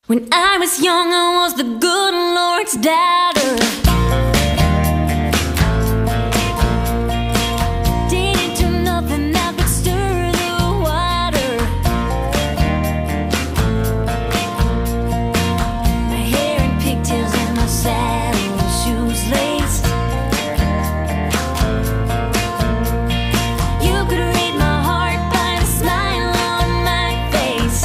When I was young, I was the good Lord's daughter. Didn't do nothing that could stir the water. My hair in pigtails and my saddle shoes laced. You could read my heart by the smile on my face.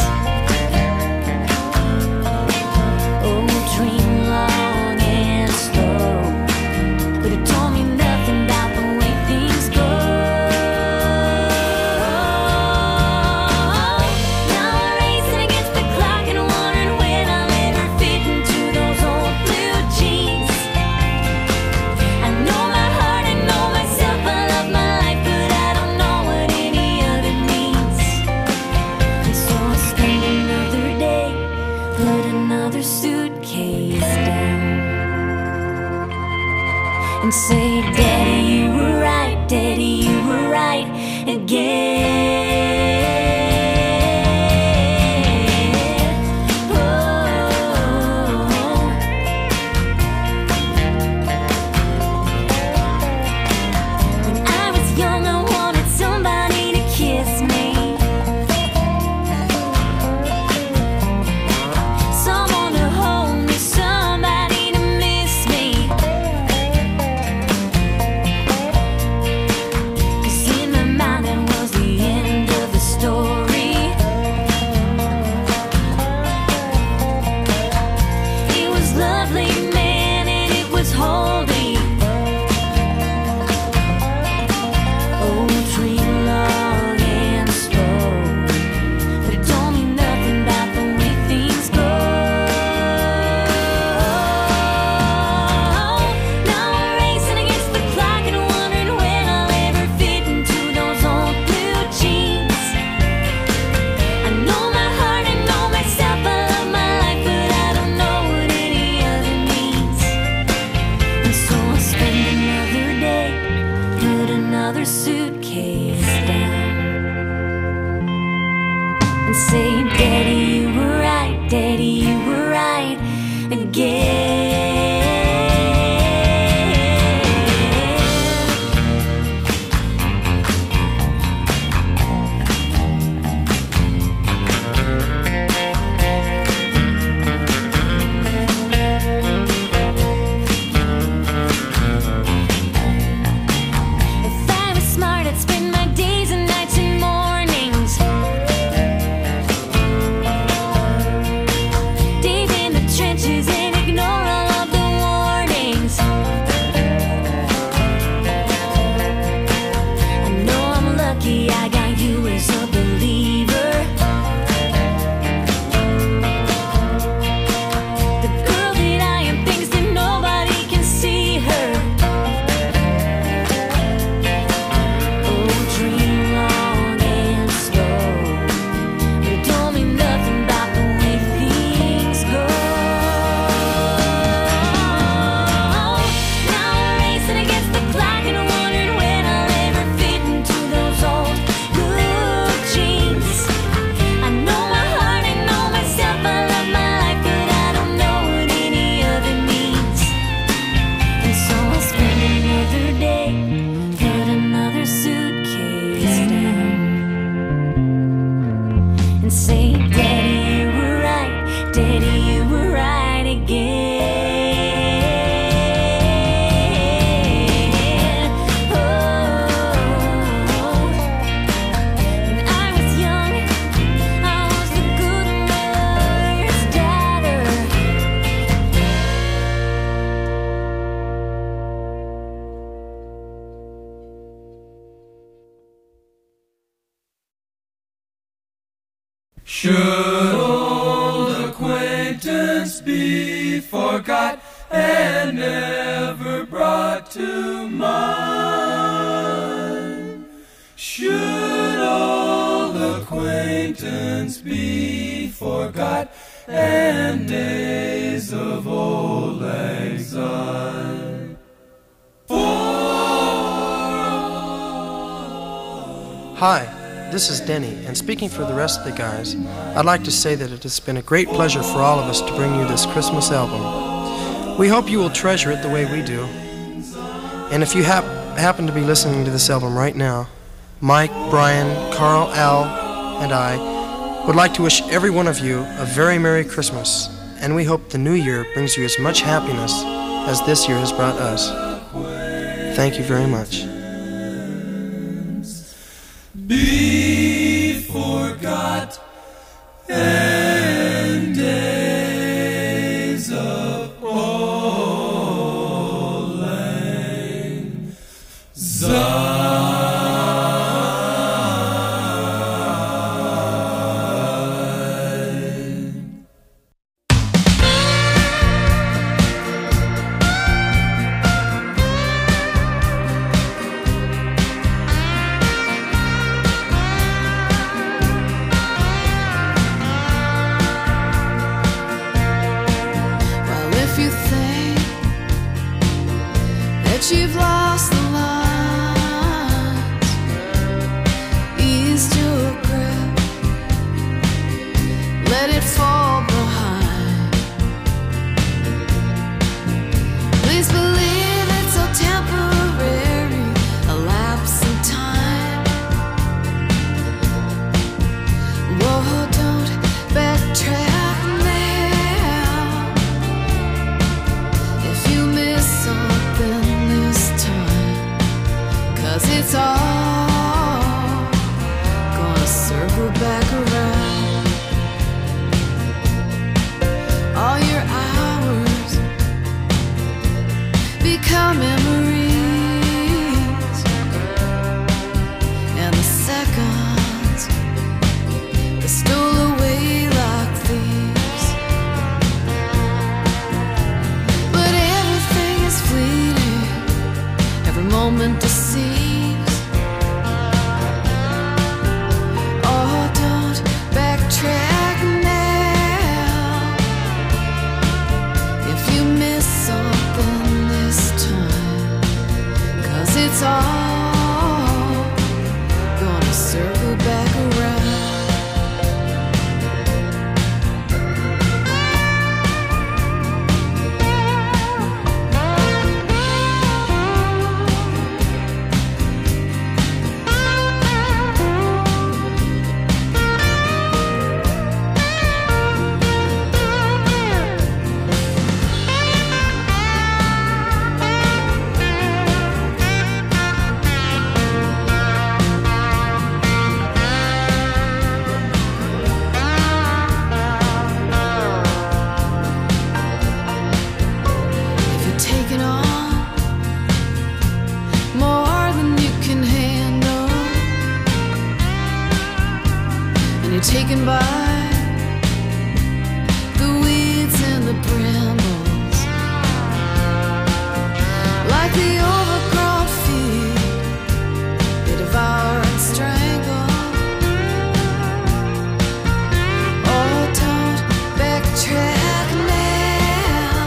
Oh, dream long and slow, but it told me nothing about the way things go. Now I'm racing against the clock and wondering when I'll ever fit into those old blue jeans. I know my heart, I know myself, I love my life, but I don't know what any of it means. And so I spend another day, put another suitcase down, and say, Daddy, you were right, Daddy, you were right again. Oh. When I was young, I wanted somebody to kiss me, someone to hold me, somebody to miss me. 'Cause in my mind that was the end of the story. It was lovely, man, and it was holy. Oh, dream long and slow, but it told me nothing about the way things go. Now I'm racing against the clock and wondering when I'll ever fit into those old blue jeans. I know my heart, I know myself, I love my life, but I don't know what any of it means. And so I'll spend another day, put another suitcase down, and say, Daddy, you were right, Daddy, you were right again. If I was smart, I'd spend my days and nights and mornings deep in the trenches and ignore all of the warnings. I know I'm lucky I got you as a believer. The girl that I am thinks that nobody can see her. Oh, dream long and slow, but it told me nothing about the way things go. Now I'm racing against the clock and wondering when I'll ever fit into those old blue jeans. I know my heart, I know myself, I love my life, but I don't know what any of it means. And so I'll spend another day, put another suitcase down, and say, Daddy, you were right, Daddy, you were right again. Oh. When I was young, I was the good Lord's daughter. Should old acquaintance be forgot and never brought to mind? Should old acquaintance be forgot and days of old exile? Hi, this is Denny, and speaking for the rest of the guys, I'd like to say that it has been a great pleasure for all of us to bring you this Christmas album. We hope you will treasure it the way we do. And if you happen to be listening to this album right now, Mike, Brian, Carl, Al, and I would like to wish every one of you a very Merry Christmas, and we hope the new year brings you as much happiness as this year has brought us. Thank you very much. Be forgot and days of old lang syne. You've lost the lines, ease to a grip, let it fall behind. Please believe it's so temporary, a lapse in time. Whoa, don't backtrack now. If you miss something, it's all gonna circle back around. All your hours become memories, and the seconds they stole away like thieves. But everything is fleeting, every moment deceives. Backtrack now. If you miss something this time, 'cause it's all gonna circle back around. Taken by the weeds and the brambles, like the overgrown feet, they devour and strangle. Oh, don't backtrack now.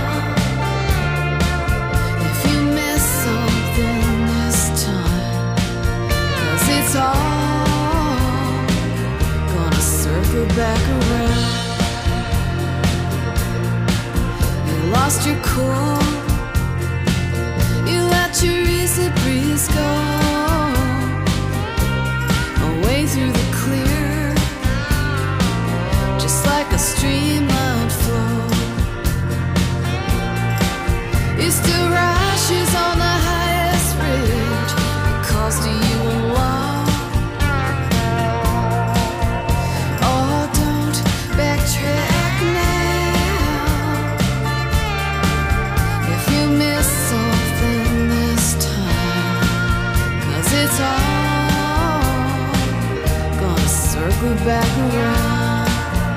If you miss something this time, 'cause it's all circle back around. You lost your cool, you let your easy breeze go away through the clear, just like a streamlined flow. You still rashes on the highest ridge, it calls to you alone. Backtrack now. If you miss something this time, 'cause it's all gonna circle back around.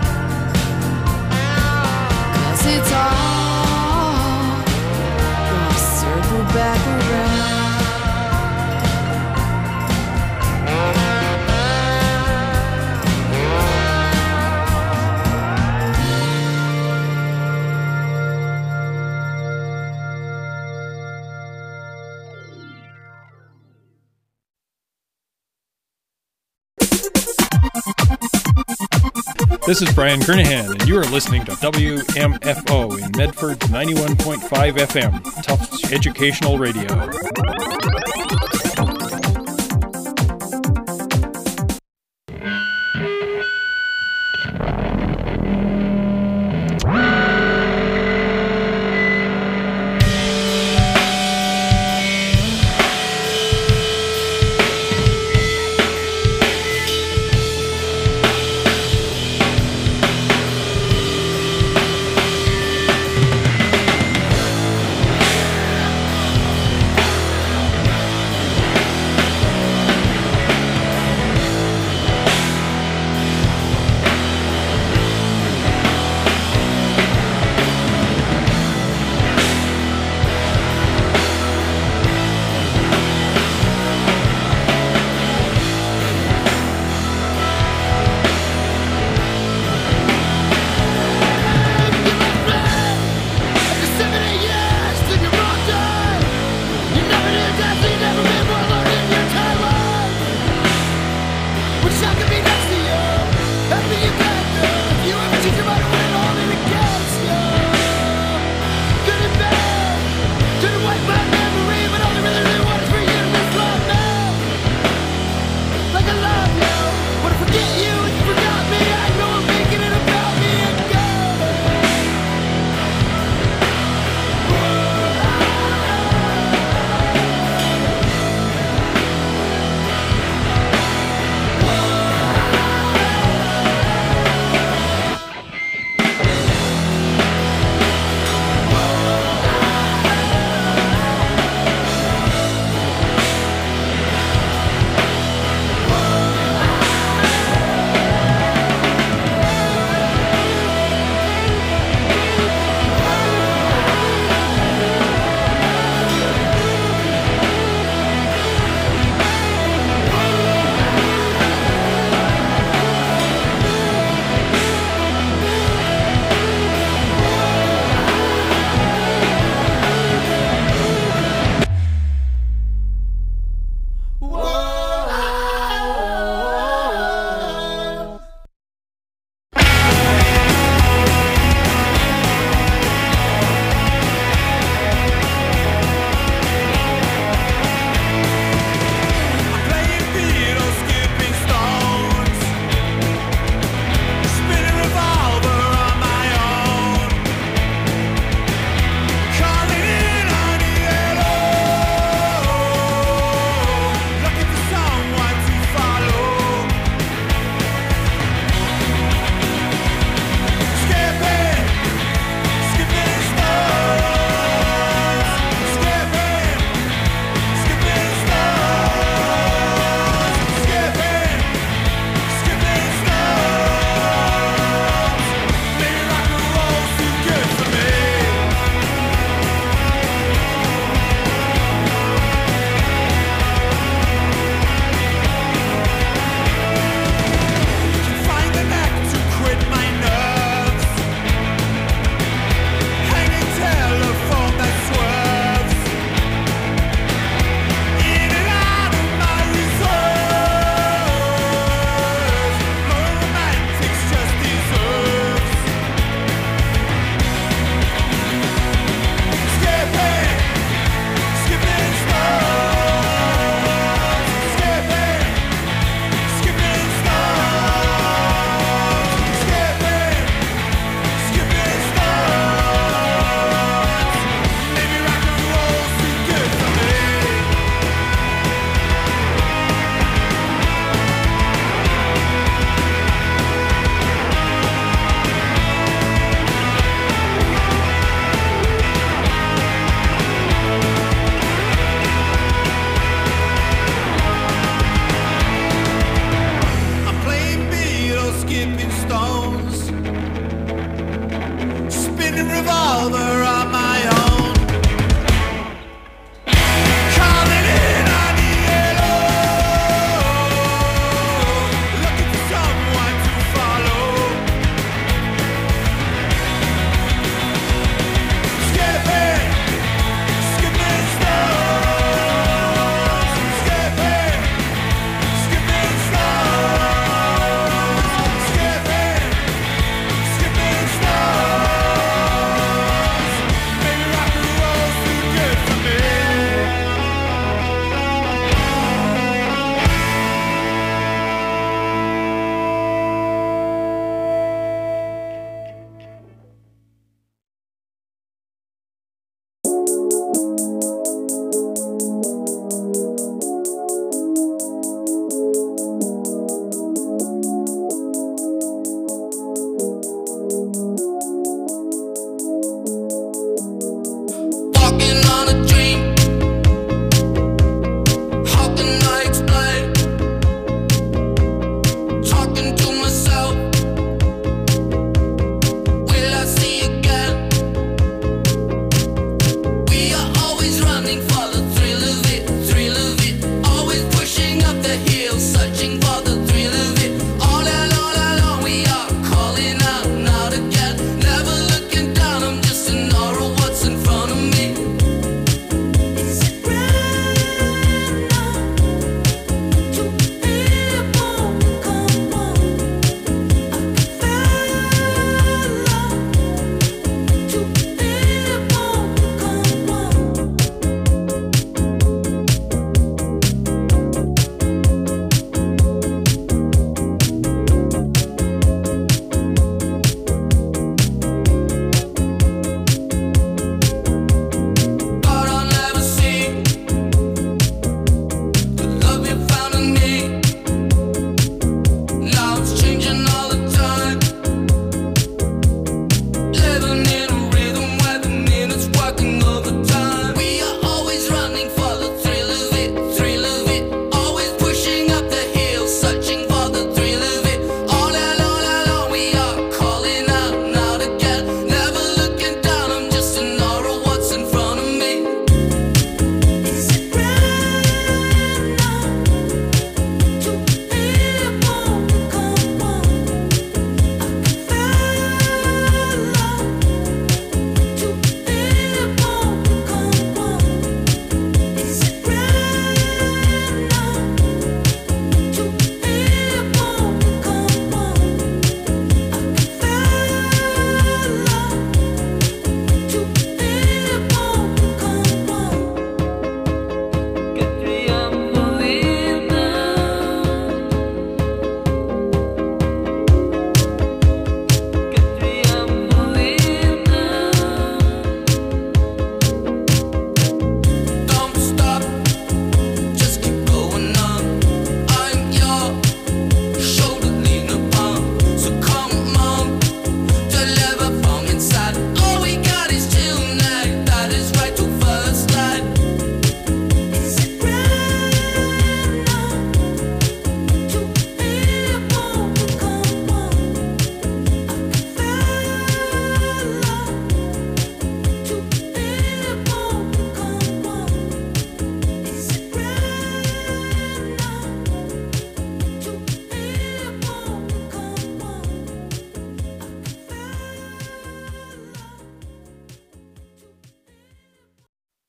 'Cause it's all gonna circle back around. This is Brian Kernahan, and you are listening to WMFO in Medford 91.5 FM, Tufts Educational Radio.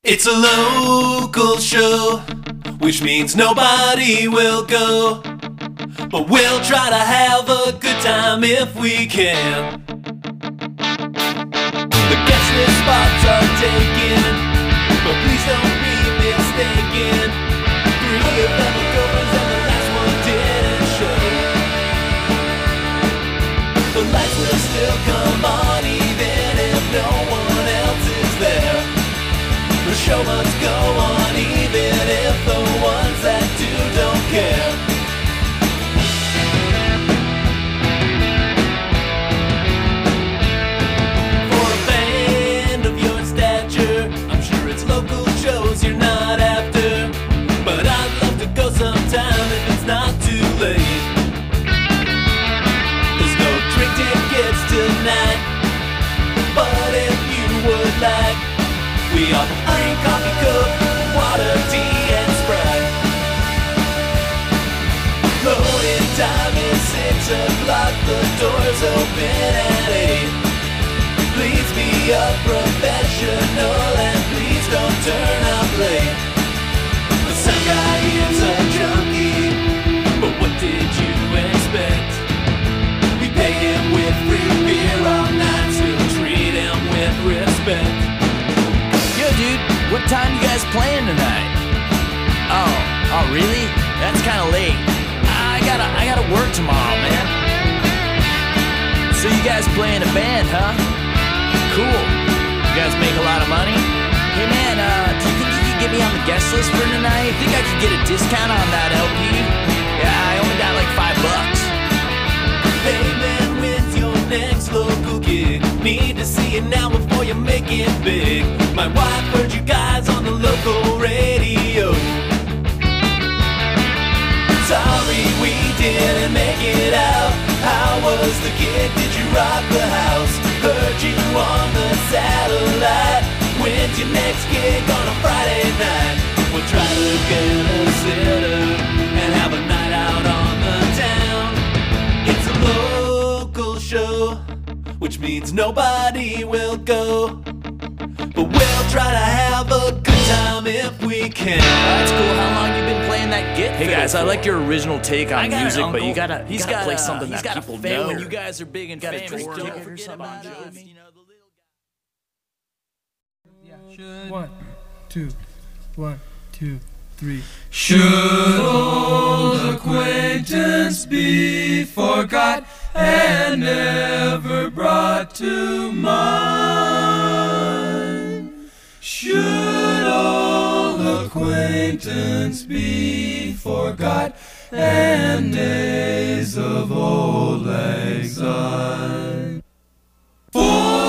It's a local show, which means nobody will go. But we'll try to have a good time if we can. The guest list spots are taken, but please don't be mistaken. 3 of them are girlfriends and the last one didn't show. The lights will still come on even if no one else is there. The show must go on even if the ones that do don't care. For a band of your stature, I'm sure it's local shows you're not after, but I'd love to go sometime if it's not too late. There's no drink tickets tonight, but if you would like, we offer free coffee, coke, water, tea, and Sprite. Loading time is 6 o'clock, the doors open at 8. Please be a professional and please don't turn up late. The sound guy is a junkie, but what did you expect? We pay him with free beer all night, still treat him with respect. Yo, dude, what time you guys playing tonight? Oh, really? That's kind of late. I gotta work tomorrow, man. So you guys play in a band, huh? Cool. You guys make a lot of money? Hey, man, do you think you could get me on the guest list for tonight? Think I could get a discount on that LP? Yeah, I only got like $5. Hey man, when's your next local gig? Need to see it now before you make it big. My wife heard you guys on the local radio. Sorry we didn't make it out. How was the gig? Did you rock the house? Heard you on the satellite. When's your next gig on a Friday night? We'll try to get a sitter and have a night out on the town. It's a local show, which means nobody will go. But we'll try to have a good time if we can. That's cool. How long you been playing that git? Hey guys, I like your original take on got music, an but you uncle. gotta He's gotta play play something he's that gotta people fit know. when You guys are big and famous. drink Don't ticket or forget something, about you know what I Bon mean? Jovi. 1, 2, 1, 2, 3. Should old acquaintance be forgot and never brought to mind? Should old acquaintance be forgot and days of old lang syne? For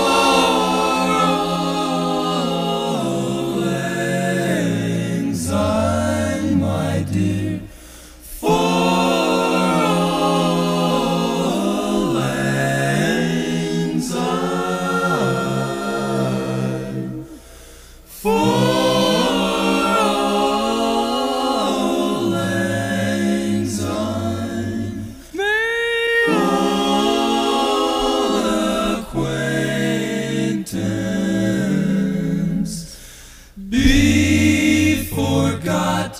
old lang syne, my dear, for old lang syne, for old lang syne, may old acquaintance be forgot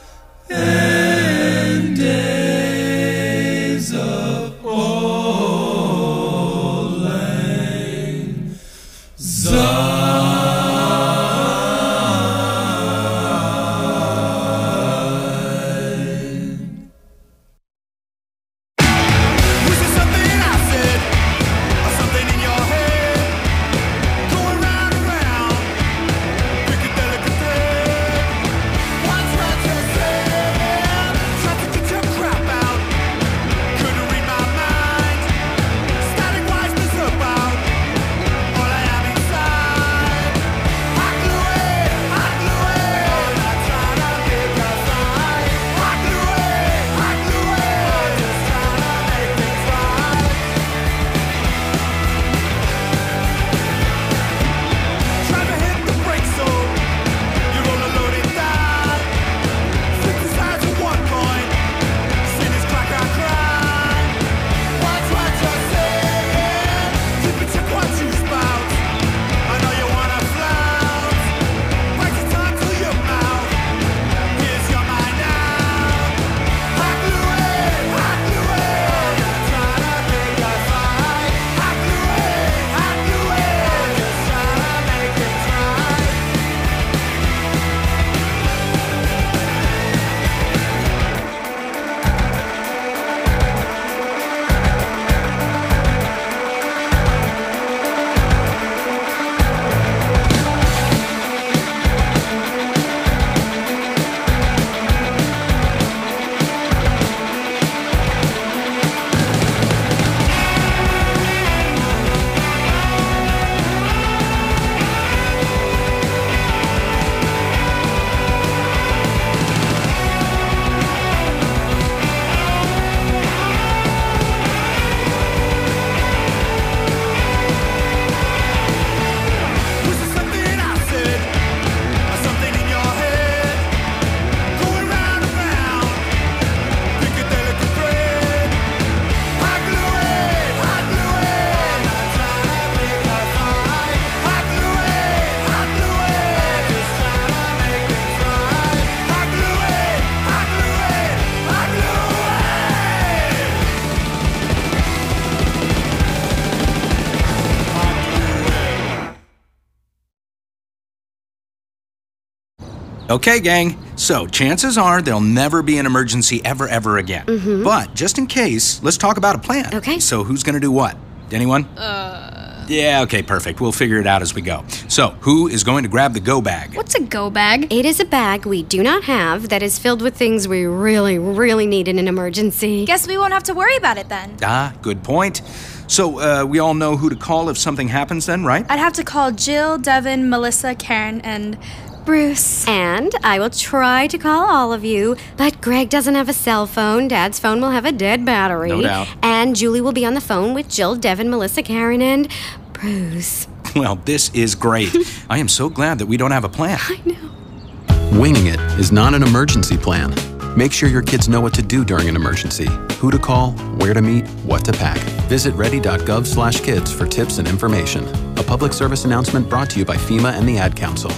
and days of old lang syne. Was it something I said, or something in your head, going round and round, pick a delicate thread? What's what you said? Okay, gang. So, chances are there'll never be an emergency ever again. But, just in case, let's talk about a plan. Okay. So, who's gonna do what? Anyone? Yeah, okay, perfect. We'll figure it out as we go. So, who is going to grab the go bag? What's a go bag? It is a bag we do not have that is filled with things we really need in an emergency. Guess we won't have to worry about it then. Ah, good point. So, we all know who to call if something happens then, right? I'd have to call Jill, Devin, Melissa, Karen, and Bruce. And I will try to call all of you, but Greg doesn't have a cell phone. Dad's phone will have a dead battery. No doubt. And Julie will be on the phone with Jill, Devin, Melissa, Karen, and Bruce. Well, this is great. I am so glad that we don't have a plan. I know. Winging it is not an emergency plan. Make sure your kids know what to do during an emergency, who to call, where to meet, what to pack. Visit ready.gov/kids for tips and information. A public service announcement brought to you by FEMA and the Ad Council.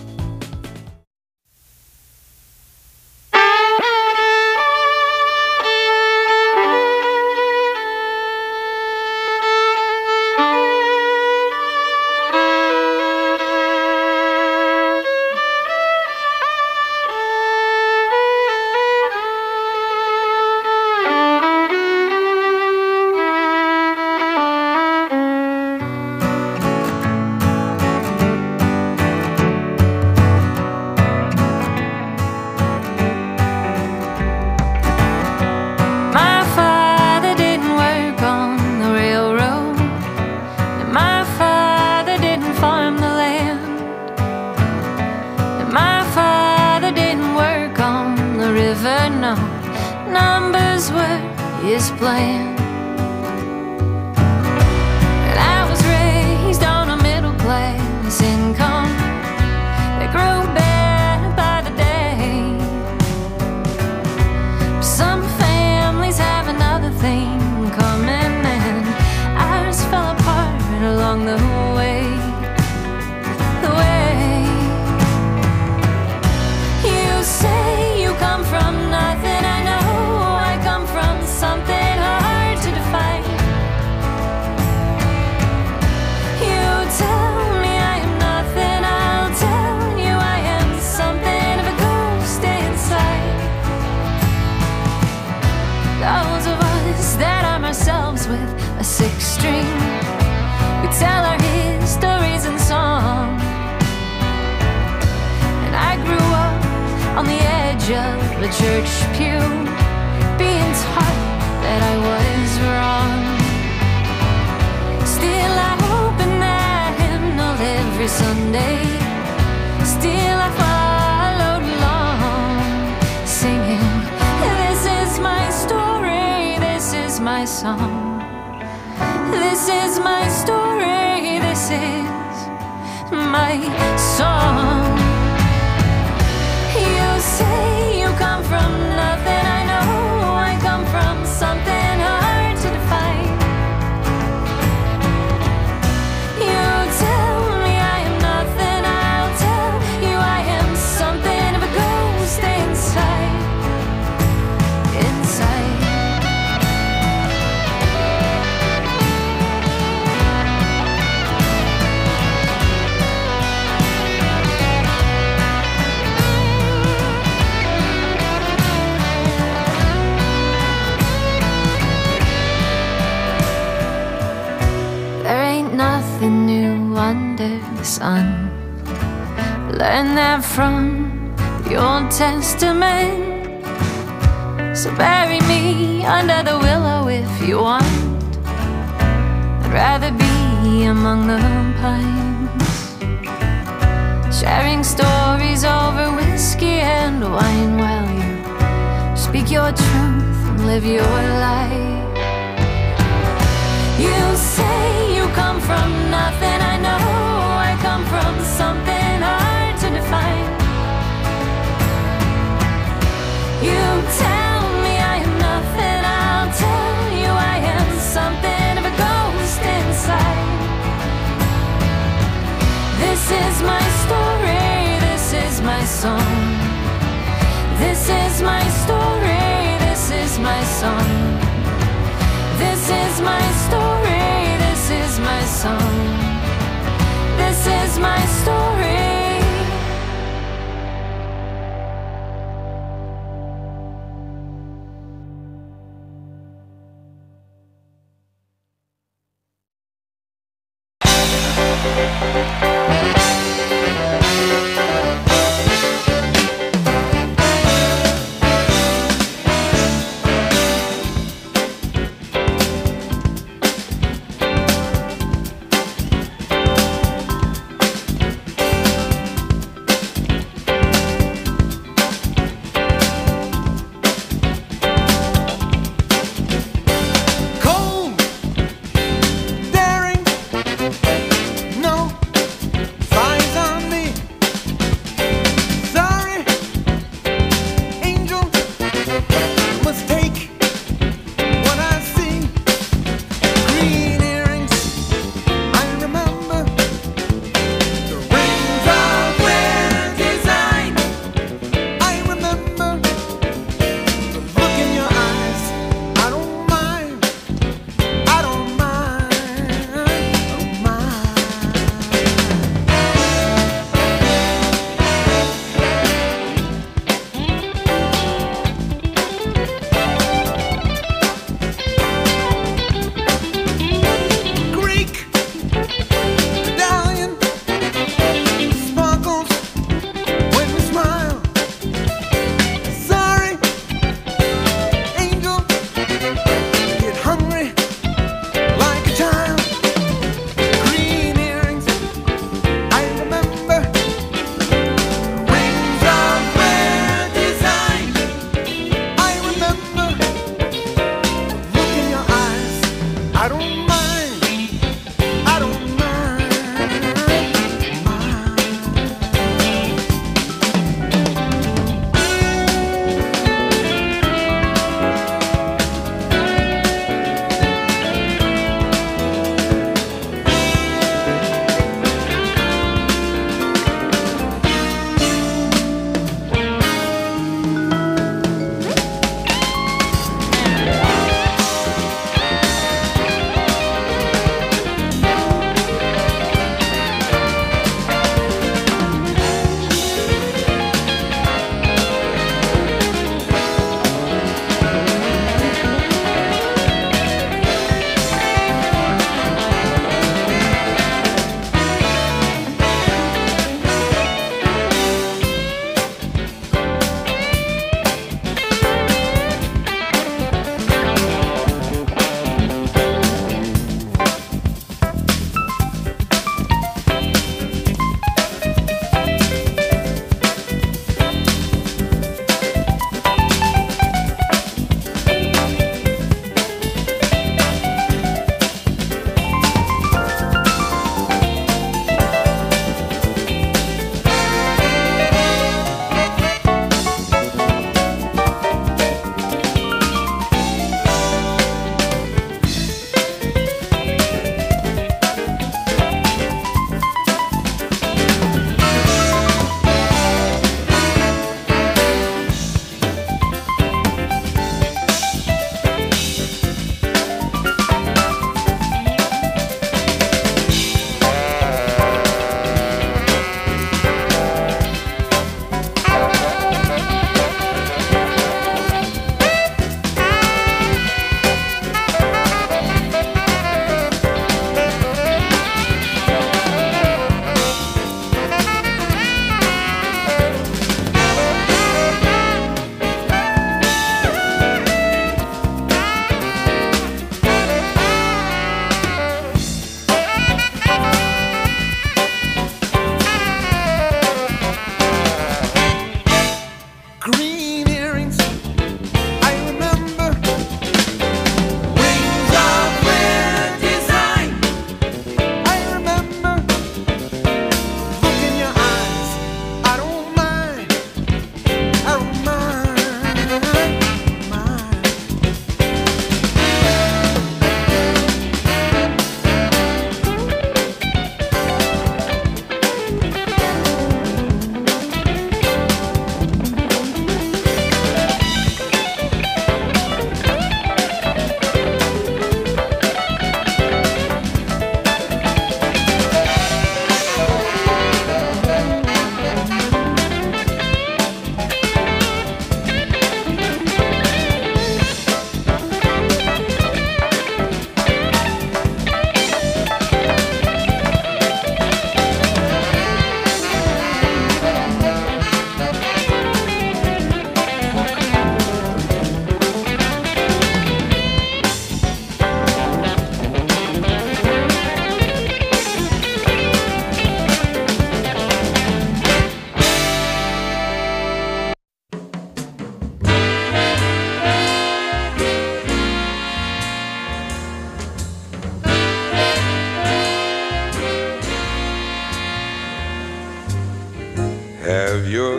My father didn't work on the railroad, and my father didn't farm the land, and my father didn't work on the river, no. Numbers were his plan. And I was raised on a middle class income that grew better by the day. Some families have another thing coming, and ours fell apart along the way. The way. You say you come from nothing, I know I come from something hard to define. You tell me I am nothing, I'll tell you I am something of a ghost inside. Those of us that arm ourselves with a sixth string, we tell our histories in song. And I grew up on the edge of a church pew, being taught that I was wrong. Still I open that hymnal every Sunday. Still I followed along, singing, this is my story, this is my song. This is my story, this is my song. You say you come from nothing, I know I come from something hard to define. You tell me I am nothing, I'll tell you I am something of a ghost inside. Inside. There ain't nothing new under the sun. Learn that from the Old Testament. So bury me under the willow if you want. I'd rather be among the pines, sharing stories over whiskey and wine while you speak your truth and live your life. You say you come from nothing, I know I come from something hard to define. You tell me I am nothing, I'll tell you I am something of a ghost inside. This is my story, this is my song. This is my story, this is my song. This is my story, this is my song. This is my story.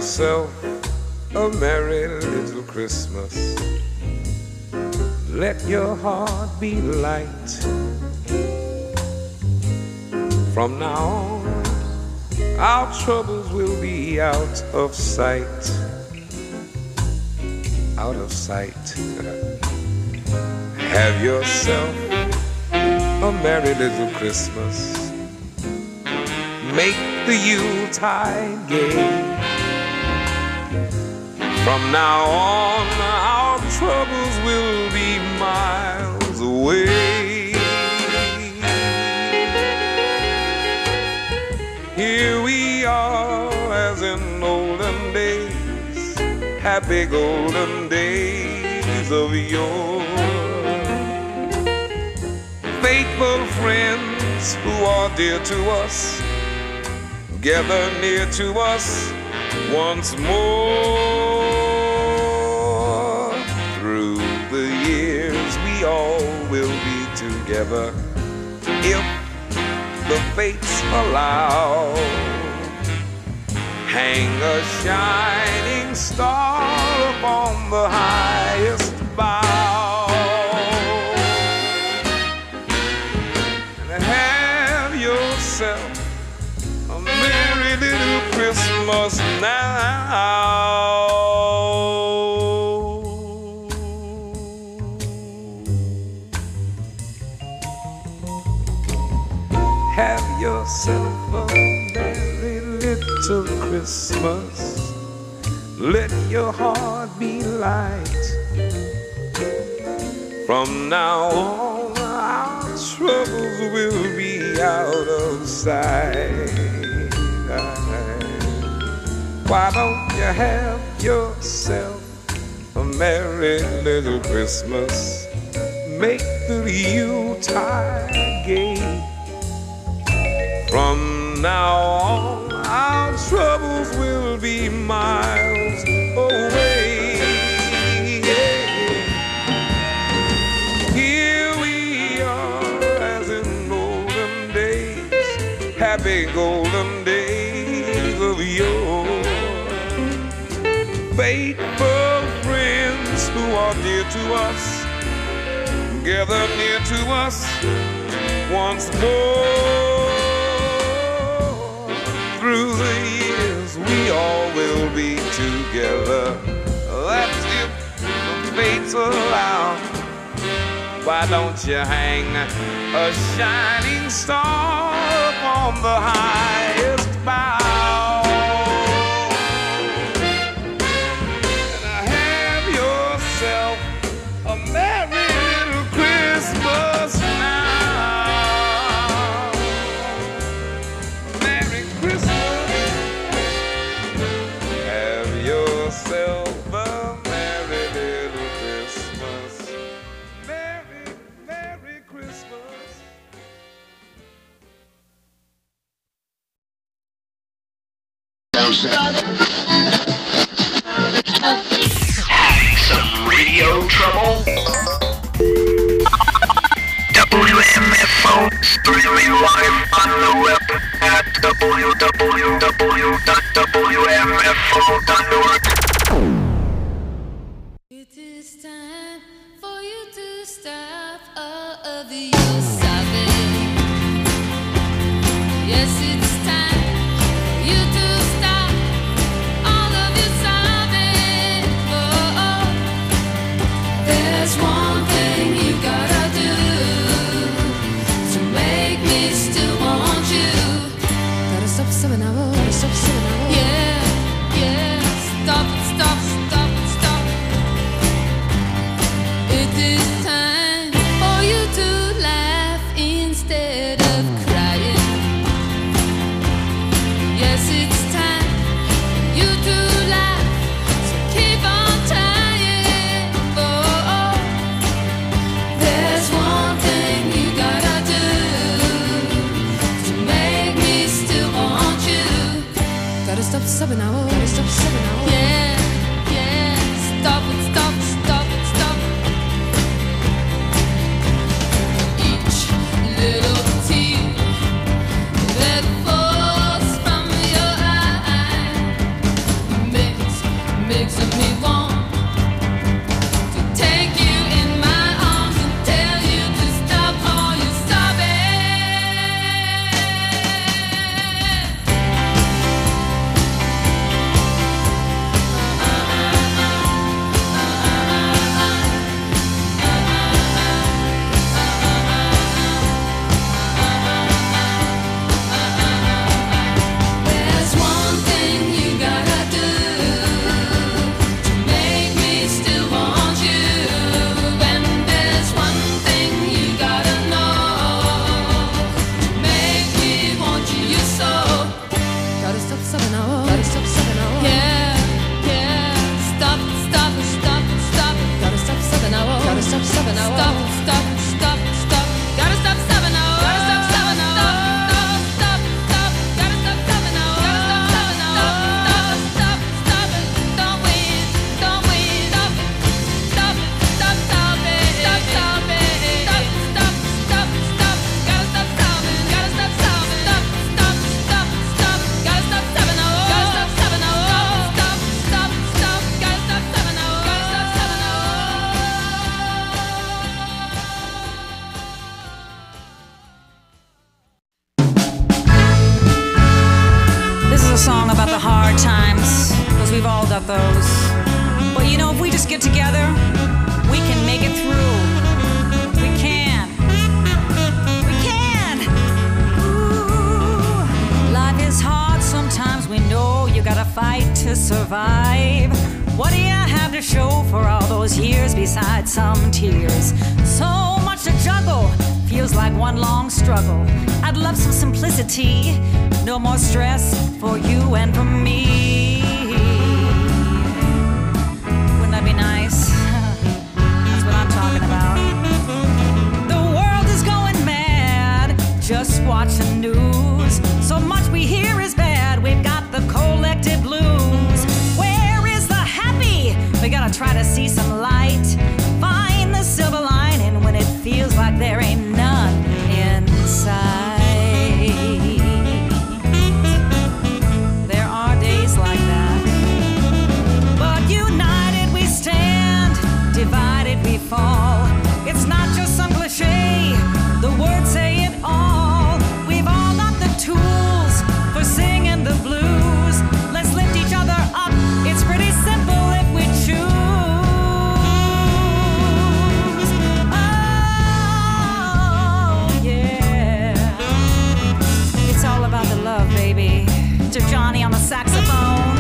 yourself a merry little Christmas. Let your heart be light. From now on, our troubles will be out of sight. Out of sight. Have yourself a merry little Christmas. Make the Yuletide gay. From now on, our troubles will be miles away. Here we are as in olden days, happy golden days of yore. Faithful friends who are dear to us, gather near to us once more. Through the years we all will be together if the fates allow. Hang a shining star upon the highest bough, and have yourself a merry little Christmas now. Have yourself a merry little Christmas. Let your heart be light. From now on, our troubles will be out of sight. Why don't you have yourself a merry little Christmas? Make the Yuletide gay. From now on, our troubles will be miles away. Here we are as in olden days, happy golden days of yore. Faithful friends who are dear to us, gather near to us once more. Through the years we all will be together. That's if the fates allow. Why don't you hang a shining star upon the highest bough, and have yourself a merry little Christmas now. Merry Christmas. Have yourself a merry little Christmas. Merry, Merry Christmas. Having some radio trouble? WMFO streaming live on the web at www.wmfo.org. It is time for you to stop all of your sobbing. Yes, it's time for you to stop all of your sobbing. Oh, there's one thing you gotta do to make me still want you. Gotta stop sobbing now, gotta stop sobbing now. Yeah, yeah, stop it, stop, stop it, stop. It is time for you to laugh instead of crying. Yes, it's time for you to laugh, so keep on trying. Oh, there's one thing you gotta do to make me still want you. Gotta stop sobbing now, gotta stop sobbing now. Yeah, yeah, stop it, stop, stop it, stop. stop, stop, stop, stop. Gotta stop stopping now. Gotta stop stopping now. Stop, stop, stop. Gotta stop stopping now. Gotta stop stopping now. Stop, stop, stop it. Don't wait, don't wait. Stop, stop, stop, stop it. Stop, stop it. Stop, stop, stop, stop. Gotta stop stopping. Gotta stop stopping. Stop, stop, stop, stop. Gotta stop stopping now. Gotta stop stopping now. Stop, stop, stop. Gotta stop stopping now. Gotta stop stopping now. This is a song about the hard times, because we've all got those. But you know, if we just get together, we can make it through. We can. We can. Ooh. Life is hard sometimes, we know you gotta fight to survive. What do you have to show for all those years besides some tears? So much to juggle, feels like one long struggle. I'd love some simplicity, no more stress for you and for me. Wouldn't that be nice? That's what I'm talking about. The world is going mad, just watch the news. So much we hear is bad, we've got the collective blues. Where is the happy? We gotta try to see some light. Find the silver lining when it feels like there ain't none inside. There are days like that. But united we stand, divided we fall. It's not just some cliche, the words say it all. We've all got the tools for singing the blues. Let's lift each other up, it's pretty simple if we choose. Oh, yeah. It's all about the love, baby. To Johnny on the saxophone.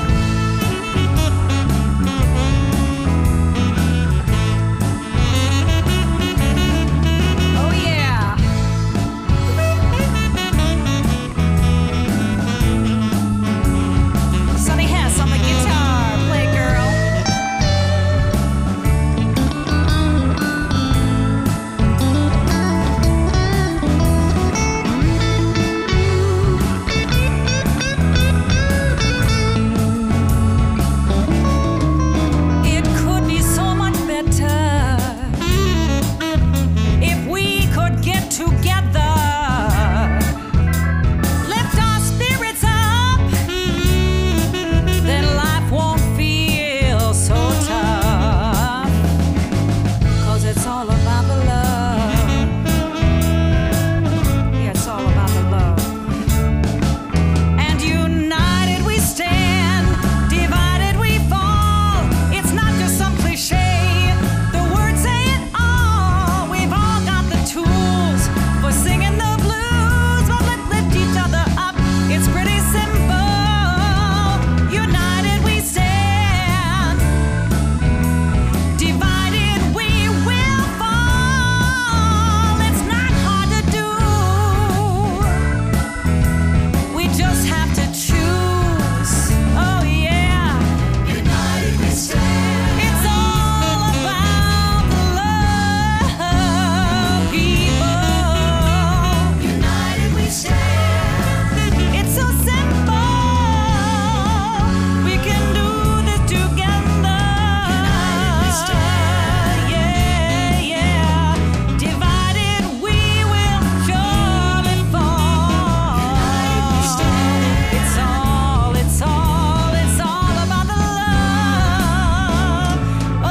Oh, yeah. Sonny Hess on the guitar. Play, girl. It could be so much better if we could get together. Lift our spirits up, then life won't feel so tough. 'Cause it's all about the love. Yeah, it's all about the love. And united we stand, divided we fall. It's not just some cliche, the words say it all. We've all got the tools for singing the blues. But let's lift each other up, it's pretty simple. United we stand, divided we will fall. It's not hard to do, we just have to choose. Oh yeah, united we stand. It's all about the love, people. United we stand. It's so simple. We can do this together. United we stand. Yeah, yeah. Divided we will surely fall. United we stand. It's all about the love. Oh.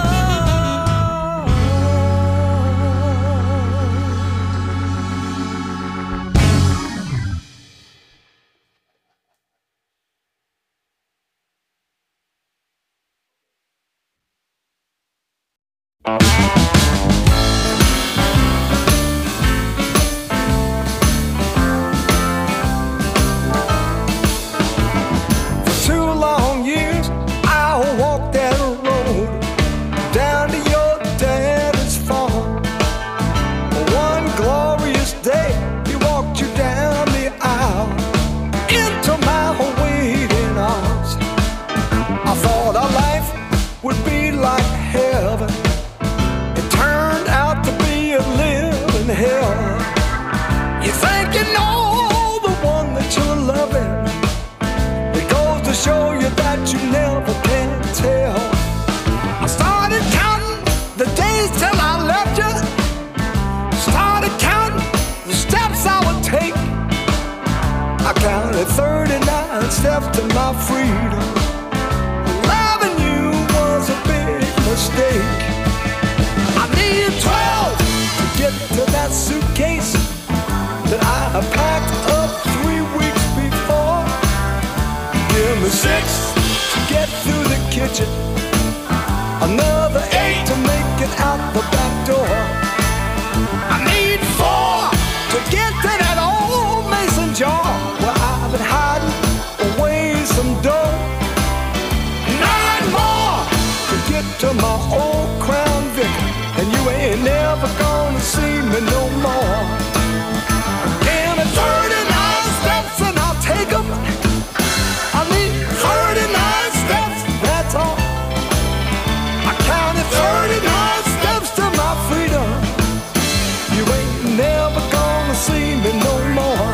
For 2 long years, I walked that road down to your daddy's farm. One glorious day, he walked you down the aisle into my waiting arms. I thought our life would be like heaven steps to my freedom. Loving you was a big mistake. I needed 12 to get to that suitcase that I packed up 3 weeks before. Give me 6 to get through the kitchen, another 8 to make it out the back door. I need 4 to get to that old mason jar where I've been hiding away some dough. 9 more to get to my old Crown Vic, and you ain't never gonna see me no more. Give me 39 steps and I'll take 'em. I need 39 steps, that's all. I counted 39 steps to my freedom. You ain't never gonna see me no more.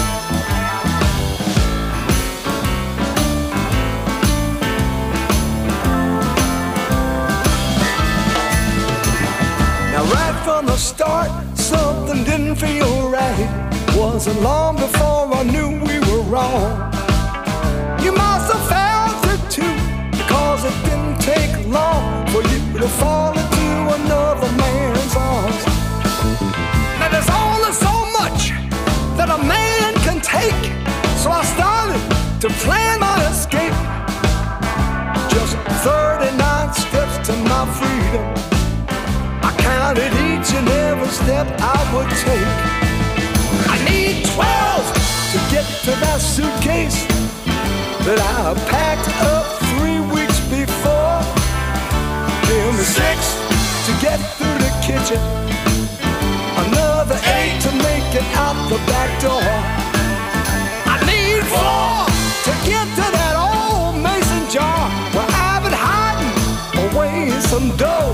Now right from the start, something didn't feel right. Wasn't long before I knew we were wrong. You must have felt it too, because it didn't take long for you to fall into another man's arms. Now there's only so much that a man can take, so I started to plan my escape. Just 39 steps to my freedom. I counted each and every step I would take. I need 12 to get to that suitcase that I packed up 3 weeks before. Give me 6 to get through the kitchen, another 8 to make it out the back door. I need 4 to get to that old mason jar where I've been hiding away some dough.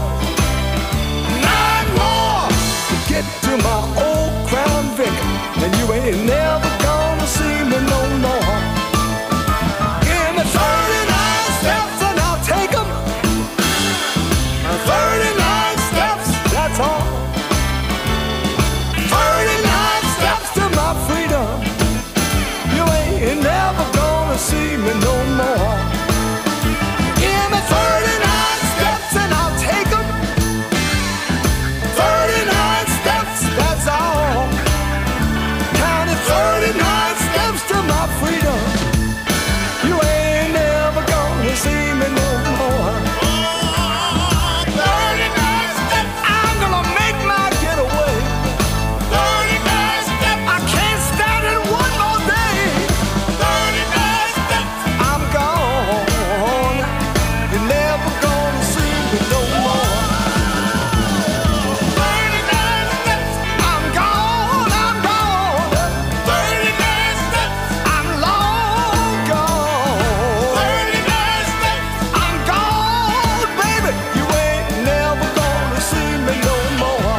9 more to get to my old Crown Vic, and you ain't never gonna see me no more. Give me 39 steps and I'll take 'em. 39 steps, that's all. 39 steps to my freedom. You ain't never gonna see me no more. Give me 39 steps and I'll take 'em. 39 steps, that's all. Counted 39 steps to my freedom. You ain't never gonna see me no more. 39 steps, I'm gonna make my getaway. 39 steps, I can't stand it one more day. 39 steps, I'm gone. You're never gonna see me no more. 39 steps, I'm gone, I'm gone. 39 steps, I'm long gone. 39 steps, I'm gone, baby. You ain't never gonna see me no more.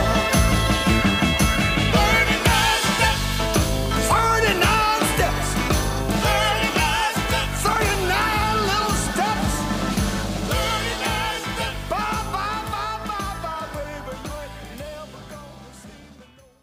39 steps, 39 steps, 39 steps, 39 little steps. 39 steps, bye, bye, bye, bye, bye, baby. You ain't never gonna see me no more.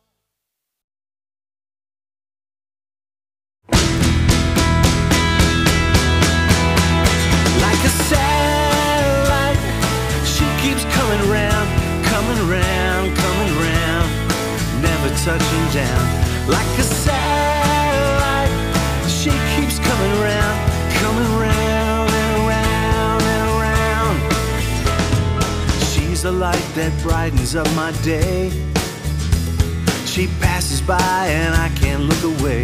Like a satellite, she keeps coming round, coming round, coming round, never touching down. Like a satellite, she keeps coming round, coming round and around and around. She's the light that brightens up my day. She passes by and I can't look away.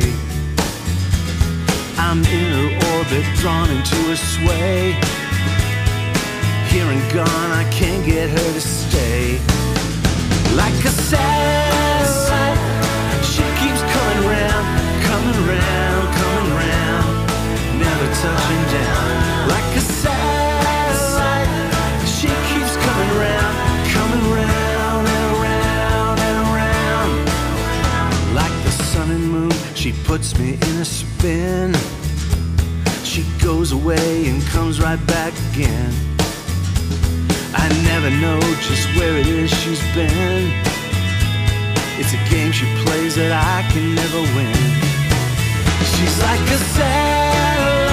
I'm in her orbit, drawn into her sway. Here and gone, I can't get her to stay. Like a satellite, she keeps coming round, coming round, coming round, never touching down. Like a satellite, she keeps coming round, coming round and around and around. Like the sun and moon, she puts me in a spin. She goes away and comes right back again. I never know just where it is she's been. It's a game she plays that I can never win. She's like a satellite.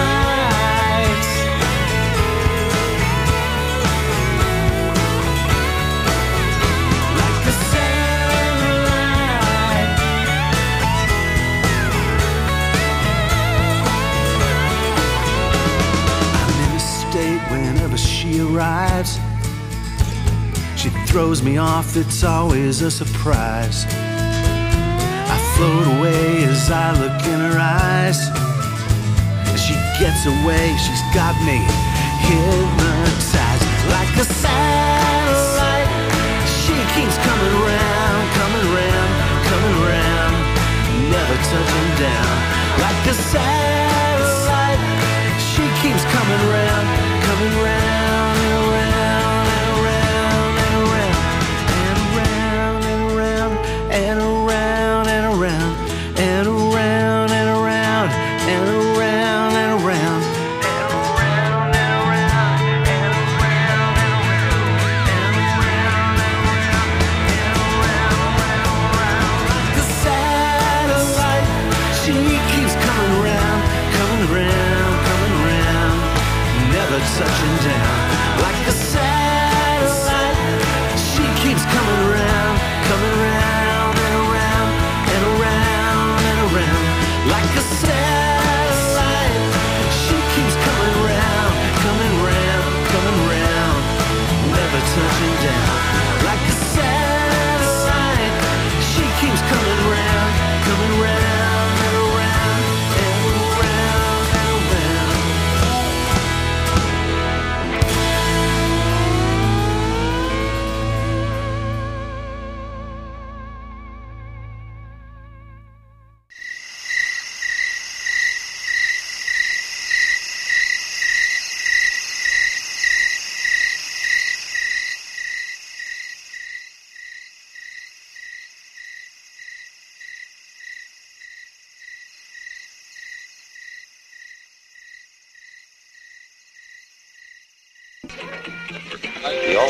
She throws me off, it's always a surprise. I float away as I look in her eyes. As she gets away, she's got me hypnotized.